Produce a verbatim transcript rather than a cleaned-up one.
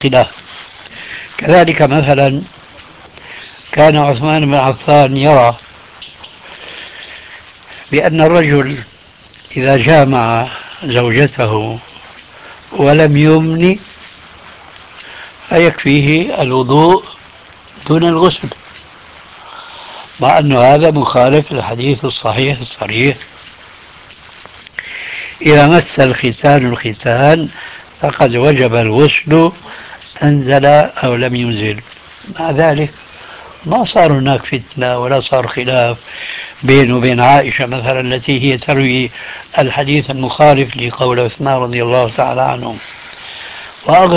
خلاف. كذلك مثلا كان عثمان بن عفان يرى بأن الرجل إذا جامع زوجته ولم يمن فيكفيه الوضوء دون الغسل، مع أن هذا مخالف للحديث الصحيح الصريح: إذا مس الختان الختان فقد وجب الغسل أنزل أو لم ينزل. مع ذلك ما صار هناك فتنة ولا صار خلاف بينه وبين عائشة مثلا التي هي تروي الحديث المخالف لقول عثمان رضي الله تعالى عنه.